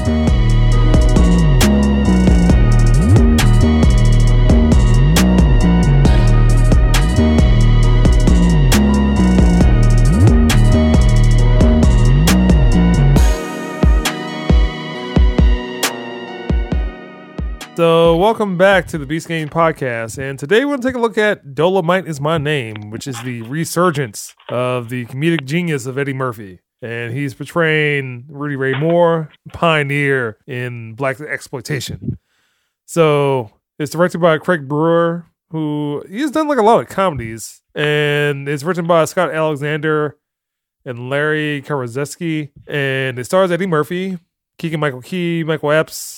So, welcome back to the Beast Game Podcast, and today we're going to take a look at Dolomite Is My Name, which is the resurgence of the comedic genius of Eddie Murphy. And he's portraying Rudy Ray Moore, pioneer in black exploitation. So, it's directed by Craig Brewer, who he's done like a lot of comedies, and it's written by Scott Alexander and Larry Karaszewski, and it stars Eddie Murphy, Keegan-Michael Key, Michael Epps,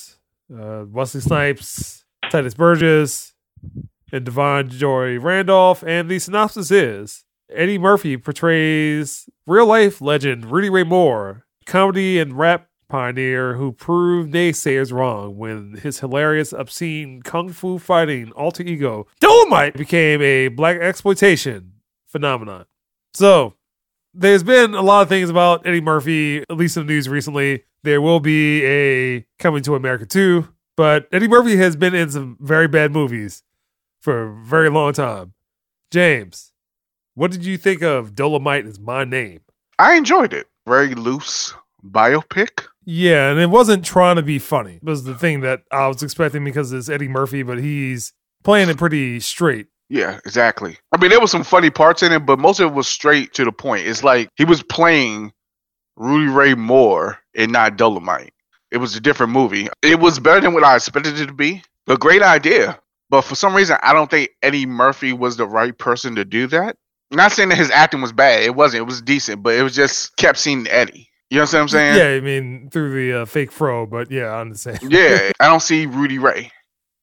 Wesley Snipes, Titus Burgess, and Devon Joy Randolph. And the synopsis is Eddie Murphy portrays real-life legend Rudy Ray Moore, comedy and rap pioneer who proved naysayers wrong when his hilarious, obscene kung fu fighting alter ego Dolomite became a black exploitation phenomenon. So, there's been a lot of things about Eddie Murphy, at least in the news recently. There will be a Coming to America 2, but Eddie Murphy has been in some very bad movies for a very long time. James, what did you think of Dolomite Is My Name? I enjoyed it. Very loose biopic. Yeah, and it wasn't trying to be funny. It was the thing that I was expecting because it's Eddie Murphy, but he's playing it pretty straight. Yeah, exactly. I mean, there was some funny parts in it, but most of it was straight to the point. It's like he was playing Rudy Ray Moore and not Dolomite. It was a different movie. It was better than what I expected it to be. A great idea. But for some reason, I don't think Eddie Murphy was the right person to do that. I'm not saying that his acting was bad. It wasn't. It was decent, but it was just kept seeing Eddie. You know what I'm saying? Yeah, I mean, through the fake fro, but yeah, I understand. Yeah, I don't see Rudy Ray.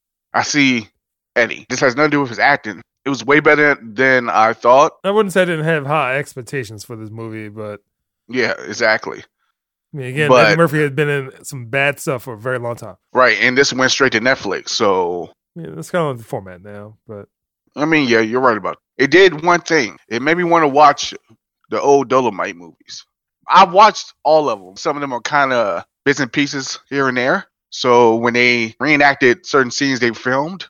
I see Eddie. This has nothing to do with his acting. It was way better than I thought. I wouldn't say I didn't have high expectations for this movie, but... Yeah, exactly. I mean, again, Eddie Murphy had been in some bad stuff for a very long time. Right, and this went straight to Netflix, so... Yeah, that's kind of the format now, but... I mean, yeah, you're right about it. It did one thing. It made me want to watch the old Dolomite movies. I've watched all of them. Some of them are kind of bits and pieces here and there. So when they reenacted certain scenes they filmed,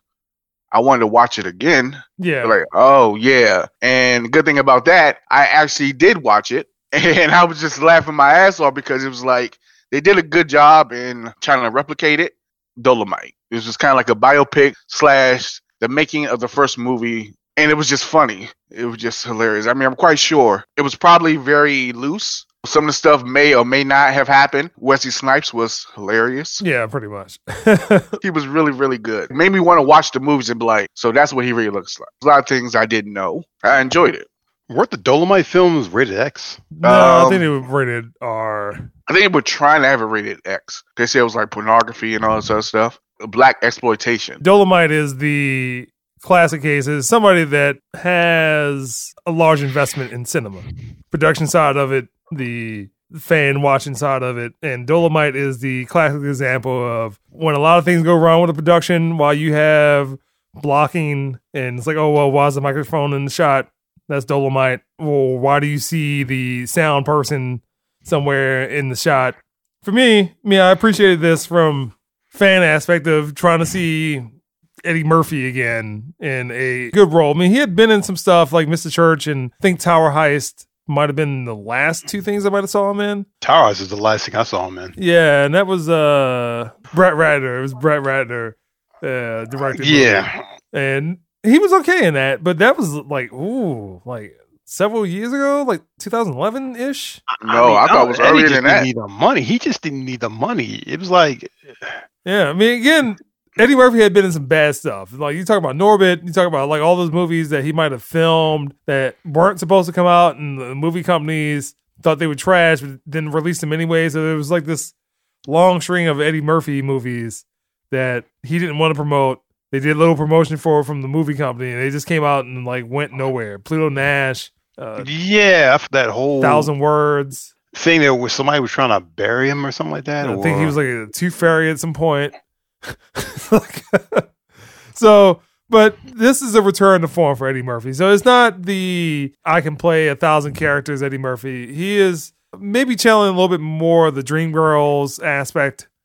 I wanted to watch it again. Yeah. Like, oh, yeah. And good thing about that, I actually did watch it. And I was just laughing my ass off because it was like they did a good job in trying to replicate it. Dolomite. It was just kind of like a biopic / the making of the first movie. And it was just funny. It was just hilarious. I mean, I'm quite sure it was probably very loose. Some of the stuff may or may not have happened. Wesley Snipes was hilarious. Yeah, pretty much. He was really, really good. It made me want to watch the movies and be like, so that's what he really looks like. A lot of things I didn't know. I enjoyed it. Weren't the Dolomite films rated X? No, I think they were rated R. I think they were trying to have it rated X. They said it was like pornography and all this other stuff. Black exploitation. Dolomite is the classic case. Is somebody that has a large investment in cinema. Production side of it, the fan watching side of it. And Dolomite is the classic example of when a lot of things go wrong with the production while you have blocking and it's like, oh, well, why is the microphone in the shot? That's Dolomite. Well, why do you see the sound person somewhere in the shot? For me, I appreciated this from fan aspect of trying to see Eddie Murphy again in a good role. I mean, he had been in some stuff like Mr. Church and I think Tower Heist might have been the last two things I might have saw him in. Tower Heist is the last thing I saw him in. Yeah, and that was Brett Ratner. It was Brett Ratner directed. Yeah. And he was okay in that, but that was like, several years ago, like 2011-ish. No, I thought it was earlier than that. Need the money. He just didn't need the money. It was like... Yeah, I mean, again, Eddie Murphy had been in some bad stuff. Like, you talk about Norbit, you talk about like all those movies that he might have filmed that weren't supposed to come out, and the movie companies thought they were trash, but didn't release them anyway. So there was like this long string of Eddie Murphy movies that he didn't want to promote. They did a little promotion for from the movie company, and they just came out and like went nowhere. Pluto Nash. After that whole 1,000 Words thing there where somebody was trying to bury him or something like that. I think he was like a tooth fairy at some point. So, but this is a return to form for Eddie Murphy. So it's not the I can play 1,000 characters Eddie Murphy. He is maybe channeling a little bit more of the Dreamgirls aspect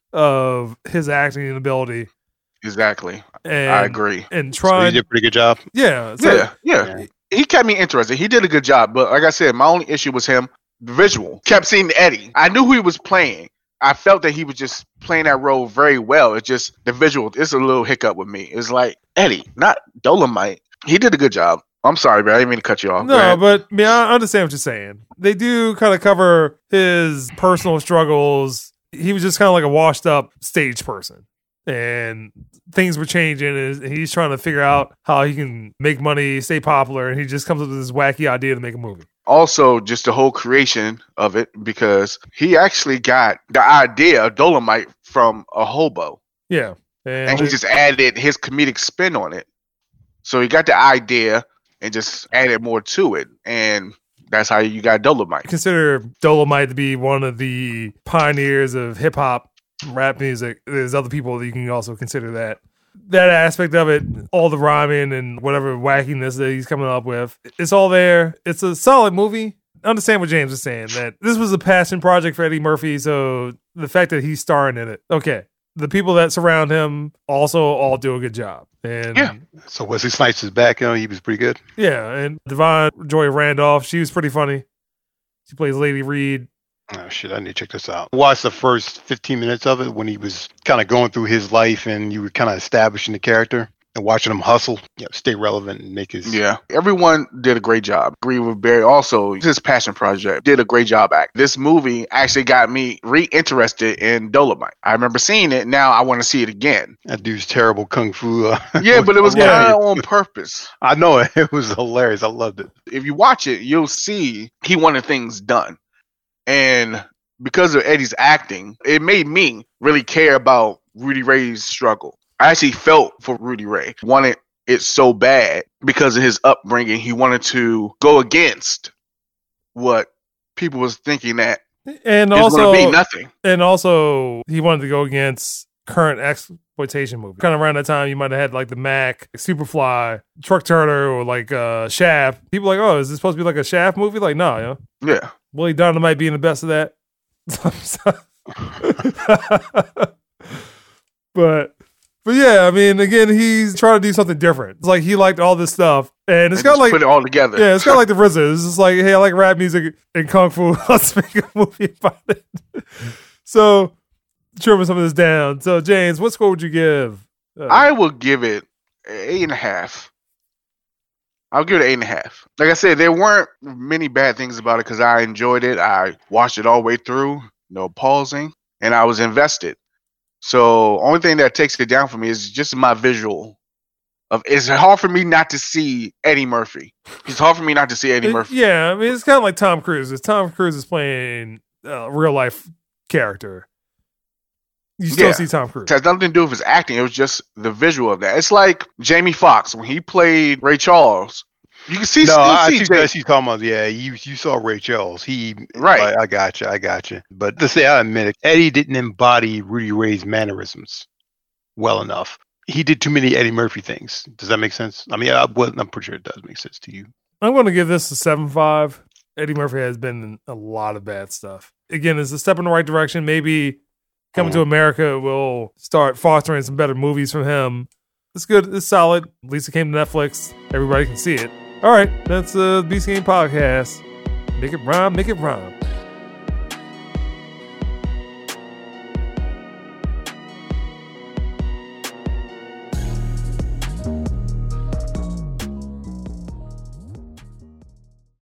of his acting ability. Exactly. And, I agree. And So trying, he did a pretty good job. yeah, so, Yeah. He kept me interested. He did a good job. But like I said, my only issue was him. The visual. Kept seeing Eddie. I knew who he was playing. I felt that he was just playing that role very well. It's just the visual. It's a little hiccup with me. It's like Eddie, not Dolomite. He did a good job. I'm sorry, man. I didn't mean to cut you off. No, but I mean, I understand what you're saying. They do kind of cover his personal struggles. He was just kind of like a washed up stage person. And things were changing, and he's trying to figure out how he can make money, stay popular, and he just comes up with this wacky idea to make a movie. Also, just the whole creation of it, because he actually got the idea of Dolomite from a hobo. Yeah. And he just added his comedic spin on it. So he got the idea and just added more to it. And that's how you got Dolomite. Consider Dolomite to be one of the pioneers of hip-hop, rap music. There's other people that you can also consider that. That aspect of it, all the rhyming and whatever wackiness that he's coming up with, it's all there. It's a solid movie. I understand what James was saying, that this was a passion project for Eddie Murphy, so the fact that he's starring in it, okay. The people that surround him also all do a good job. And Yeah. So Wesley Snipes is back. He was pretty good. yeah, and Devon Joy Randolph, she was pretty funny. She plays Lady Reed. Oh, shit, I need to check this out. Watch the first 15 minutes of it when he was kind of going through his life and you were kind of establishing the character and watching him hustle, stay relevant and make his... Yeah. Everyone did a great job. Agree with Barry. Also, his passion project did a great job acting. This movie actually got me re-interested in Dolomite. I remember seeing it. Now I want to see it again. That dude's terrible kung fu. Yeah, but it was Yeah. kind of on purpose. I know it. It was hilarious. I loved it. If you watch it, you'll see he wanted things done. And because of Eddie's acting, it made me really care about Rudy Ray's struggle. I actually felt for Rudy Ray. Wanted it so bad because of his upbringing. He wanted to go against what people was thinking that And is also, going to be nothing. and also, he wanted to go against current exploitation movies. Kind of around that time, you might have had like the Mac, Superfly, Truck Turner, or like Shaft. People like, oh, is this supposed to be like a Shaft movie? Like, no, Yeah. Willie Dynamite being the best of that. but yeah, I mean, again, he's trying to do something different. It's like he liked all this stuff, and it's And got just like, put it all together. yeah, it's kind of like the RZA. It's just like, hey, I like rap music and kung fu. Let's make a movie about it. So, trimming some of this down. So, James, what score would you give? I will give it 8.5. I'll give it 8.5. Like I said, there weren't many bad things about it because I enjoyed it. I watched it all the way through, no pausing, and I was invested. So only thing that takes it down for me is just my visual. It's hard for me not to see Eddie Murphy. It's hard for me not to see Eddie Murphy. Yeah, I mean, it's kind of like Tom Cruise. If Tom Cruise is playing a real life character, you still Yeah. see Tom Cruise. It has nothing to do with his acting. It was just the visual of that. It's like Jamie Foxx when he played Ray Charles. You can see, No, still I see see Jamie. what you're talking about. Yeah, you saw Ray Charles. Right. I got you. But to say, I admit it, Eddie didn't embody Rudy Ray's mannerisms well enough. He did too many Eddie Murphy things. Does that make sense? I mean, I'm pretty sure it does make sense to you. I'm going to give this a 7.5. Eddie Murphy has been in a lot of bad stuff. Again, it's a step in the right direction. Maybe Coming to America will start fostering some better movies from him. It's good. It's solid. At least it came to Netflix. Everybody can see it. All right. That's the Beast Game Podcast. Make it rhyme. Make it rhyme.